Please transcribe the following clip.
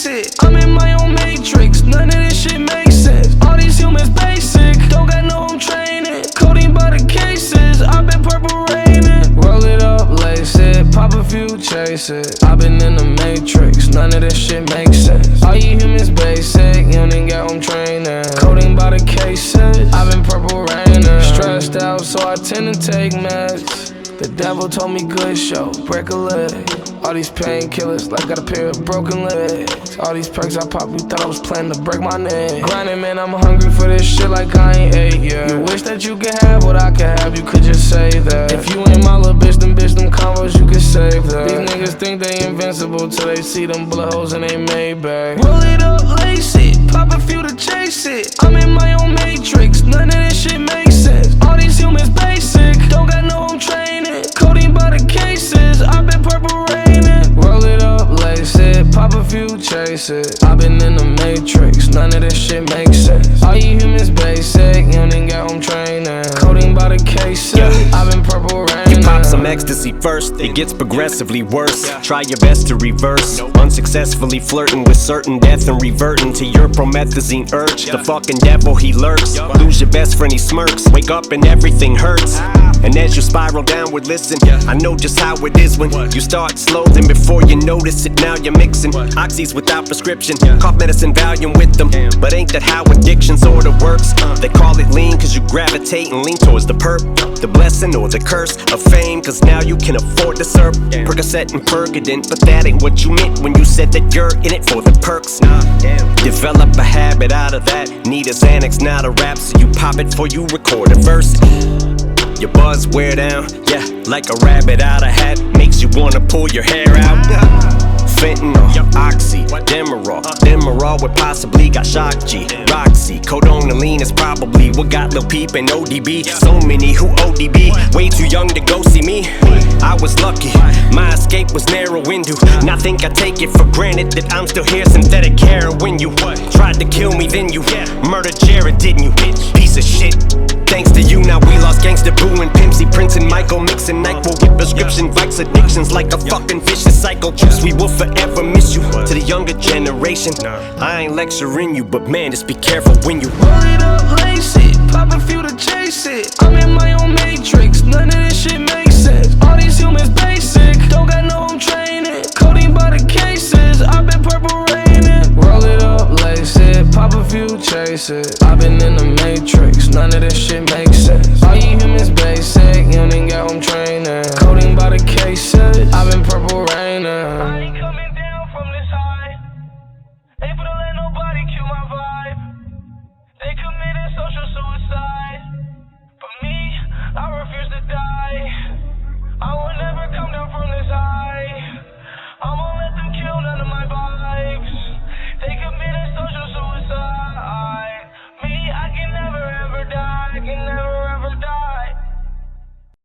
chase it. I'm in my own matrix, none of this shit makes sense. All these humans basic, don't got no home training. Codeine by the cases, I've been purple raining. Roll it up, lace it, pop a few, chase it. I've been in the matrix, none of this shit makes sense. All you humans basic, you don't even got home training. Codeine by the cases, I've been purple raining. Stressed out, so I tend to take meds. The devil told me good show, break a leg. All these painkillers, like got a pair of broken legs. All these perks I pop, you thought I was planning to break my neck. Grinding, man, I'm hungry for this shit like I ain't ate yet. You wish that you could have what I could have, you could just say that. If you ain't my little bitch, them combos, you could save that. These niggas think they invincible till they see them bullet holes in they Maybach. Roll it up, lace it, pop a few to chase it. I'm in my own matrix, none of this shit makes sense. All these humans basic, don't got no home training. Codeine by the cases, I've been purple raining. Roll it up, lace it, pop a few, chase it. I've been in the matrix, none of this shit makes sense. All you humans basic, you don't even got home training. Codeine by the cases, I've been purple raining. You pop some ecstasy first, it gets progressively worse. Try your best to reverse, unsuccessfully flirting with certain death and reverting to your promethazine urge. The fucking devil, he lurks. Lose your best friend, he smirks. Wake up and everything hurts. And as you spiral downward, listen, I know just how it is when you start slow, then before you notice it, now you're mixing oxys without prescription, cough medicine, Valium with them. But ain't that how addiction sorta works? They call it lean cause you gravitate and lean towards the perp, the blessing or the curse of fame, cause now you can afford to serve Percocet and Percodent. But that ain't what you meant when you said that you're in it for the perks. Develop a habit out of that, need a Xanax, not a rap, so you pop it before you record a verse. Your buzz wear down, yeah, like a rabbit out of hat, makes you wanna pull your hair out. Fentanyl, Oxy, Demerol with possibly got Shock G, Roxy, Codonaline is probably what got Lil Peep and ODB. So many who ODB, way too young to go see me. I was lucky, my escape was narrow window. Now think I take it for granted that I'm still here, synthetic heroin. You tried to kill me, then you murdered Jared, didn't you? Piece of shit. Thanks to you, now we lost Gangsta Boo and Pimpsy, Prince and Michael, mixing NyQuil with prescription Vikes, addictions like a fucking vicious cycle. We will forever miss you. To the younger generation, I ain't lecturing you, but man, just be careful when you roll it up, lace it, pop a few to chase it. I'm in my own matrix, none of this shit makes sense. All these humans basic, don't got no home training. Codeine by the cases, I've been purple raining. Roll it up, lace it, pop a few, chase it. I've been in the matrix, none of this shit makes sense. All you humans basic, you don't even got home training.